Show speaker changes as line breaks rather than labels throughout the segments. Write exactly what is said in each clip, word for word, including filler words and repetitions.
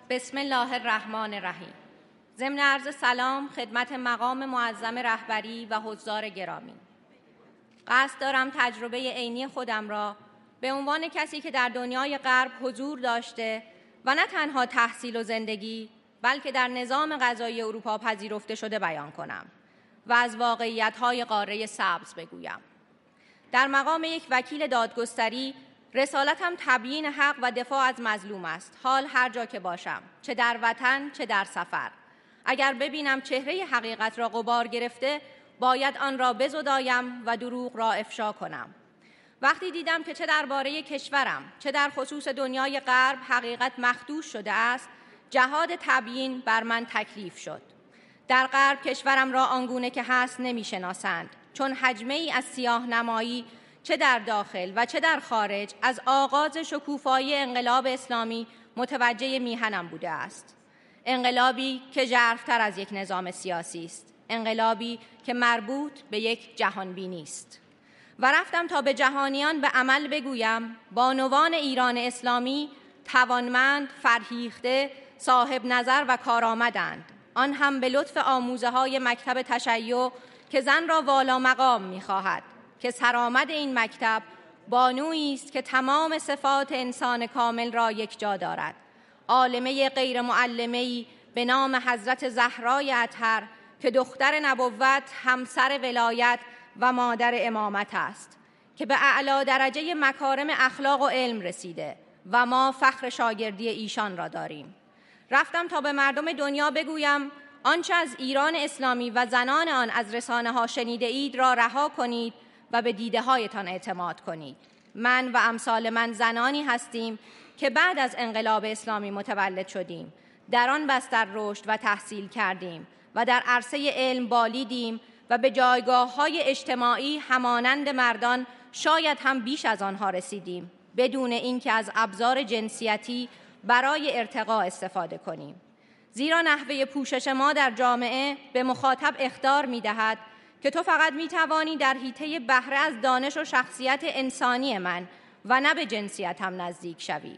بسم الله الرحمن الرحیم. ضمن عرض سلام خدمت مقام معظم رهبری و حضار گرامی. قصد دارم تجربه عینی خودم را به عنوان کسی که در دنیای غرب حضور داشته و نه تنها تحصیل و زندگی بلکه در نظام غذایی اروپا پذیرفته شده بیان کنم و از واقعیت‌های قاره سبز بگویم. در مقام یک وکیل دادگستری رسالتم تبیین حق و دفاع از مظلوم است، حال هر جا که باشم، چه در وطن چه در سفر. اگر ببینم چهره حقیقت را غبار گرفته باید آن را بزدایم و دروغ را افشا کنم. وقتی دیدم که چه درباره کشورم چه در خصوص دنیای غرب حقیقت مخدوش شده است، جهاد تبیین بر من تکلیف شد. در غرب کشورم را آنگونه که هست نمی‌شناسند، چون حجمه ای از سیاه نمایی چه در داخل و چه در خارج از آغاز شکوفایی انقلاب اسلامی متوجه میهنم بوده است. انقلابی که ژرف‌تر از یک نظام سیاسی است، انقلابی که مربوط به یک جهانبینی است. و رفتم تا به جهانیان به عمل بگویم بانوان ایران اسلامی توانمند، فرهیخته، صاحب نظر و کارآمدند، آن هم به لطف آموزه‌های مکتب تشیع که زن را والا مقام می‌خواهد، که سرآمد این مکتب بانویی است که تمام صفات انسان کامل را یک جا دارد، عالمه غیر معلمه‌ای به نام حضرت زهرای اطهر که دختر نبوت، همسر ولایت و مادر امامت است، که به اعلی درجه مکارم اخلاق و علم رسیده و ما فخر شاگردی ایشان را داریم. رفتم تا به مردم دنیا بگویم آنچه از ایران اسلامی و زنان آن از رسانه‌ها شنیده اید را رها کنید و به دیده هایتان اعتماد کنید. من و امثال من زنانی هستیم که بعد از انقلاب اسلامی متولد شدیم، در آن بستر رشد و تحصیل کردیم و در عرصه علم بالیدیم و به جایگاه‌های اجتماعی همانند مردان شاید هم بیش از آنها رسیدیم، بدون اینکه از ابزار جنسیتی برای ارتقا استفاده کنیم. زیرا نحوه پوشش ما در جامعه به مخاطب اخطار می‌دهد که تو فقط می‌توانی در حیطه بهره از دانش و شخصیت انسانی من و نه به جنسیتم نزدیک شوی.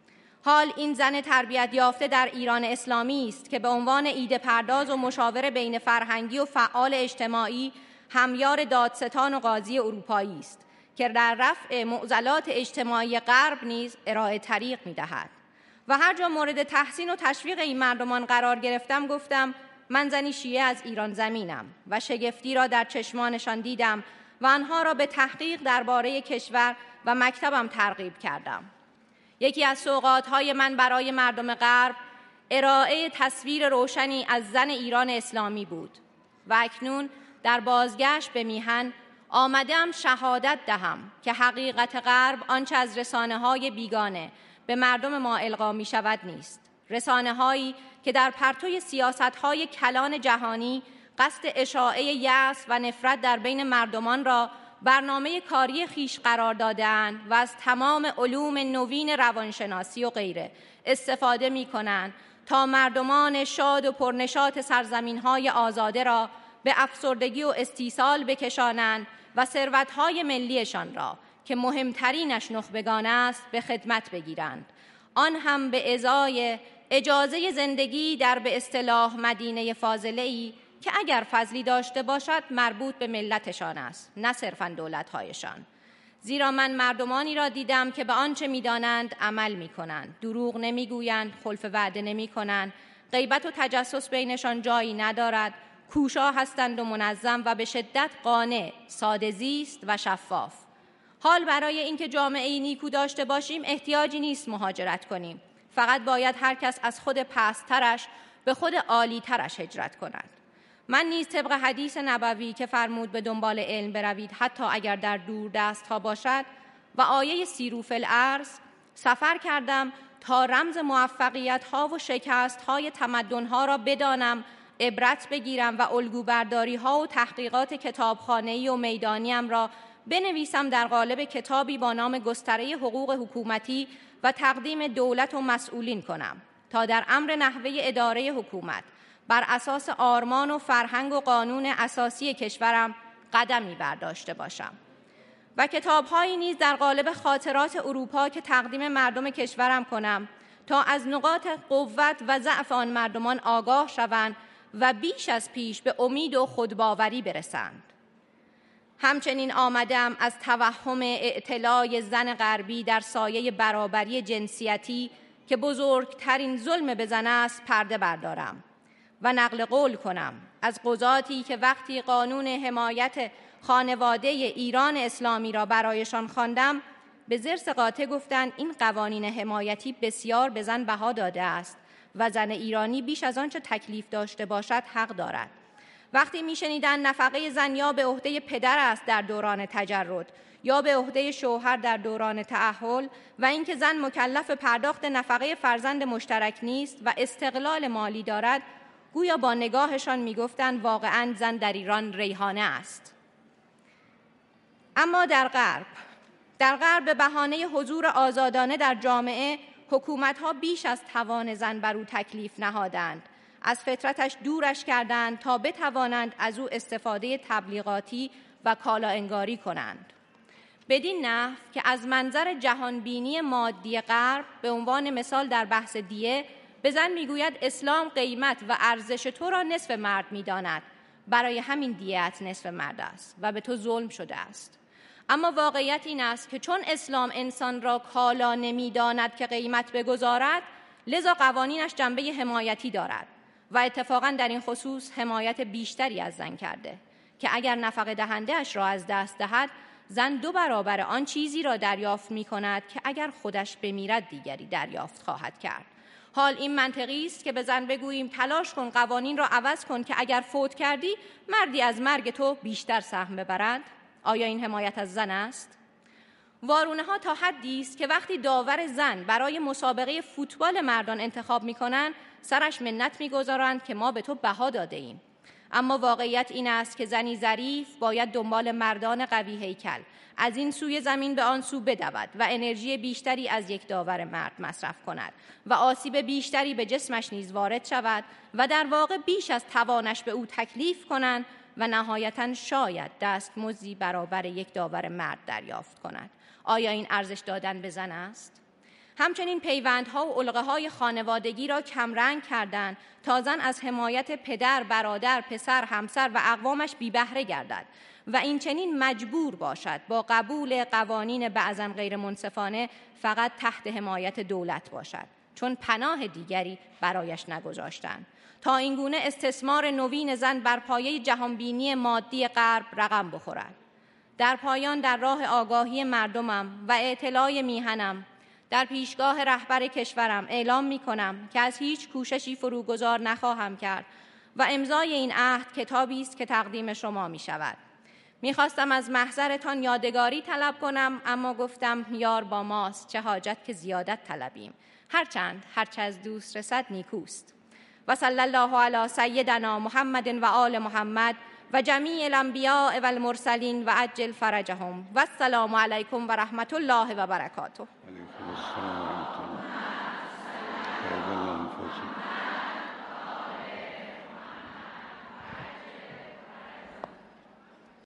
حال این زن تربیت یافته در ایران اسلامی است که به عنوان ایده پرداز و مشاور بین فرهنگی و فعال اجتماعی همیار دادستان و قاضی اروپایی است که در رفع معضلات اجتماعی غرب نیز ارائه طریق می‌دهد. و هر جا مورد تحسین و تشویق این مردمان قرار گرفتم گفتم من زنی شیعه از ایران زمینم و شگفتی را در چشمانشان دیدم و آنها را به تحقیق درباره کشور و مکتبم ترغیب کردم. یکی از سوغات‌های من برای مردم غرب ارائه تصویر روشنی از زن ایران اسلامی بود و اکنون در بازگشت به میهن آمدم شهادت دهم که حقیقت غرب آنچه از رسانه‌های بیگانه به مردم ما القا می شود نیست. رسانه‌هایی که در پرتوی سیاست‌های کلان جهانی قصد اشاعه یأس و نفرت در بین مردمان را برنامه کاری خیش قرار داده‌اند و از تمام علوم نوین روانشناسی و غیره استفاده می‌کنند تا مردمان شاد و پرنشاط سرزمین‌های آزاده را به افسردگی و استیصال بکشانند و ثروت‌های ملیشان را که مهمترینش نخبگان است به خدمت بگیرند، آن هم به ازای اجازه زندگی در به اصطلاح مدینه فاضله‌ای که اگر فضلی داشته باشد مربوط به ملتشان است، نه صرفاً دولت‌هایشان. زیرا من مردمانی را دیدم که به آنچه می‌دانند عمل می‌کنند، دروغ نمی‌گویند، خلف وعده نمی‌کنند، غیبت و تجسس بینشان جایی ندارد، کوشا هستند و منظم و به شدت قانع، ساده زیست و شفاف. حال برای اینکه جامعه‌ای نیکو داشته باشیم احتیاجی نیست مهاجرت کنیم، فقط باید هر کس از خود پست‌ترش به خود عالی‌ترش هجرت کند. من نیز طبق حدیث نبوی که فرمود به دنبال علم بروید حتی اگر در دور دست ها باشد و آیه سیروا فی الارض سفر کردم تا رمز موفقیت ها و شکست های تمدن ها را بدانم، عبرت بگیرم و الگوبرداری ها و تحقیقات کتابخانه‌ای و میدانیم را بنویسم در قالب کتابی با نام گستره حقوق حکومتی و تقدیم دولت و مسئولین کنم تا در امر نحوه اداره حکومت بر اساس آرمان و فرهنگ و قانون اساسی کشورم قدمی برداشته باشم. و کتاب‌هایی نیز در قالب خاطرات اروپا که تقدیم مردم کشورم کنم تا از نقاط قوت و ضعف آن مردمان آگاه شوند و بیش از پیش به امید و خودباوری برسند. همچنین آمدم از توهم اعتلای زن غربی در سایه برابری جنسیتی که بزرگترین ظلم به زن است پرده بردارم و نقل قول کنم از قضاتی که وقتی قانون حمایت خانواده ایران اسلامی را برایشان خواندم به زرس قاطع گفتند این قوانین حمایتی بسیار به زن بها داده است و زن ایرانی بیش از آنچه تکلیف داشته باشد حق دارد. وقتی میشنیدند نفقه زن یا به عهده پدر است در دوران تجرد یا به عهده شوهر در دوران تأهل و اینکه زن مکلف پرداخت نفقه فرزند مشترک نیست و استقلال مالی دارد، گویا با نگاهشان میگفتند واقعاً زن در ایران ریحانه است. اما در غرب در غرب به بهانه حضور آزادانه در جامعه حکومت‌ها بیش از توان زن بر او تکلیف نهادند، از فطرتش دورش کردند تا بتوانند از او استفاده تبلیغاتی و کالا انگاری کنند. بدین نحو که از منظر جهانبینی مادی غرب به عنوان مثال در بحث دیه به زن میگوید اسلام قیمت و ارزش تو را نصف مرد میداند، برای همین دیه‌ات نصف مرد است و به تو ظلم شده است. اما واقعیت این است که چون اسلام انسان را کالا نمیداند که قیمت بگذارد، لذا قوانینش جنبه حمایتی دارد و اتفاقاً در این خصوص حمایت بیشتری از زن کرده که اگر نفقه دهنده اش را از دست دهد، زن دو برابر آن چیزی را دریافت می کند که اگر خودش بمیرد دیگری دریافت خواهد کرد. حال این منطقی است که به زن بگوییم تلاش کن قوانین را عوض کن که اگر فوت کردی مردی از مرگ تو بیشتر سهم ببرد؟ آیا این حمایت از زن است؟ وارونه ها تا حدی است که وقتی داور زن برای مسابقه فوتبال مردان انتخاب می‌کنند سرش منت می‌گذارند که ما به تو بها داده ایم. اما واقعیت این است که زنی ظریف باید دنبال مردان قوی هیکل از این سوی زمین به آن سو بدود و انرژی بیشتری از یک داور مرد مصرف کند و آسیب بیشتری به جسمش نیز وارد شود و در واقع بیش از توانش به او تکلیف کنند و نهایتاً شاید دستمزدی برابر یک داور مرد دریافت کند. آیا این ارزش دادن به زن است؟ همچنین پیوندها و علقه‌های خانوادگی را کمرنگ کردند تا زن از حمایت پدر، برادر، پسر، همسر و اقوامش بی بهره گردد و این چنین مجبور باشد با قبول قوانین بعضاً غیر منصفانه فقط تحت حمایت دولت باشد، چون پناه دیگری برایش نگذاشتند. تا اینگونه استثمار نوین زن بر پایه جهانبینی مادی غرب رقم بخورد. در پایان در راه آگاهی مردمم و اطلاع میهنم در پیشگاه رهبر کشورم اعلام می کنم که از هیچ کوششی فروگذار نخواهم کرد و امضای این عهد کتابی است که تقدیم شما می شود. می خواستم از محضرتان یادگاری طلب کنم، اما گفتم یار با ماست، چه حاجت که زیادت طلبیم. هرچند هرچه از دوست رسد نیکوست. و صلی الله علی سیدنا محمد و آل محمد و جمیع الانبیاء و المرسلین و عجل فرجهم و السلام علیکم و رحمت الله و برکاته.
علیکم السلام و رحمت الله.